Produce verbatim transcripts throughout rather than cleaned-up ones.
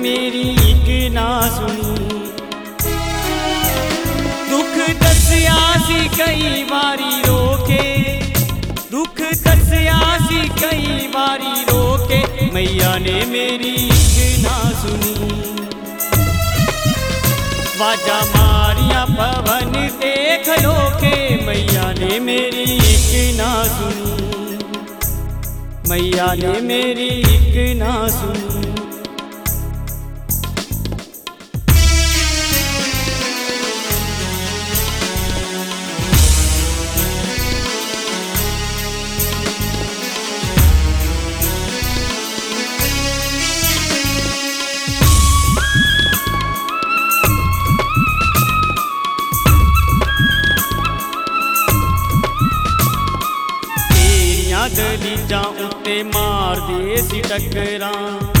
मेरी एक ना सुनी। दुख दसिया सी कई बारी रोके, दुख दसिया सी कई बारी रोके, मैया ने मेरी एक ना सुनी। वाजा मारिया पवन देख लो के, मैया ने मेरी एक ना सुनी, मैया ने मेरी एक ना सुनी। दलीजा उत्ते मार दे सी टक्करां,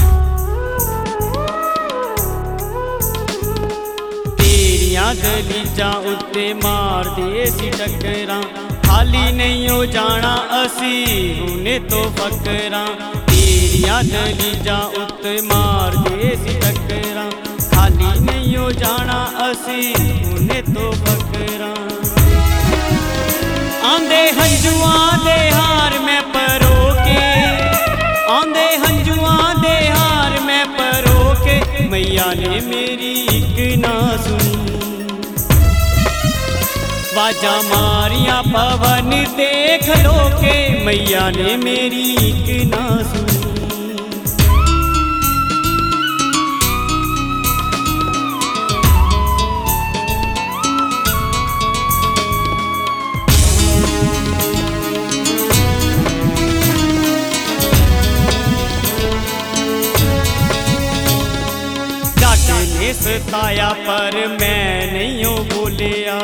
तेरियां दलीजा उत्ते मार दे सी टक्करां, खाली नहीं हो जाना असी हुने तो फकरां। तेरियां दलीजा उत्ते मार दे सी टक्करां, खाली नहीं हो जाना असी हुने तो फकरां। आंदे हंजुआं दे हार मैं परो के, आंदे हंजुआं दे हार मैं परो के, मैया ने मेरी एक ना सुनी। वाजा मारिया पवन देख लो के, मैया ने मेरी एक ना सुनी। ने सताया पर मैं नहीं हो बोलिया,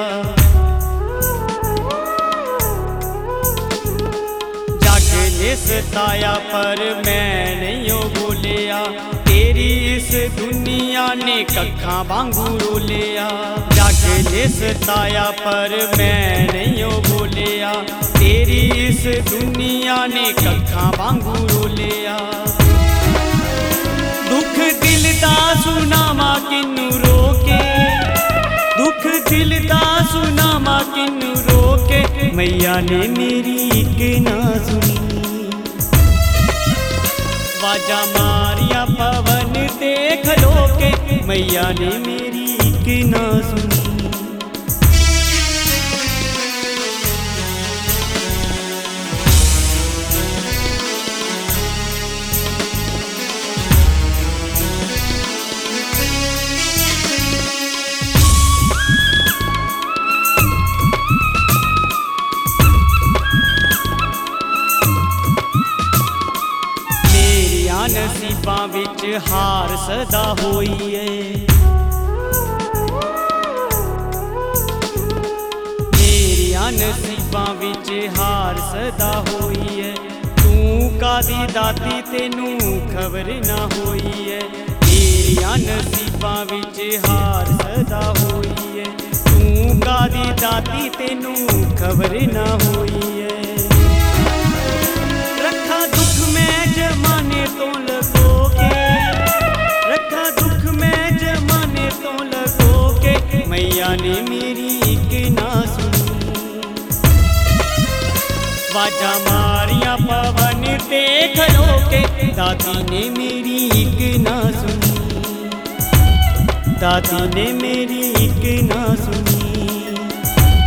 जग ने सताया पर मैं नहीं हो बोलिया, तेरी इस दुनिया ने कखा वांगू रोलिया। जग ने सताया पर मैं नहीं हो बोलिया, तेरी इस दुनिया ने कखा वांगू रोलिया। दुख दिल दा सुनावा किन्नू रोके, दुख दिल दा सुनावा किन्नू रोके, मैया ने मेरी एक ना सुनी। वाजा मारिया पवन देख लो के, मैया ने मेरी एक ना सुनी। नसीबां विच हार सदा होई है, मेरिया नसीबां विच हार सदा होई है। तू कादी दाती तेनू खबर ना होई है, मेरिया नसीबां विच हार सदा होई है। तू कादी दाती तेनू खबर ना होई है। रखा दुख मैं जमाने तो लगो के, रखा दुख मैं जमाने तो लगो के, मैया ने मेरी एक ना सुनी। वाजा मारिया पवन देख लो के, दादी ने मेरी एक ना सुनी, दादी ने मेरी एक ना सुनी,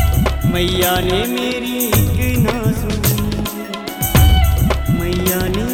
मैया ने मेरी एक ना सुनी, मैया ने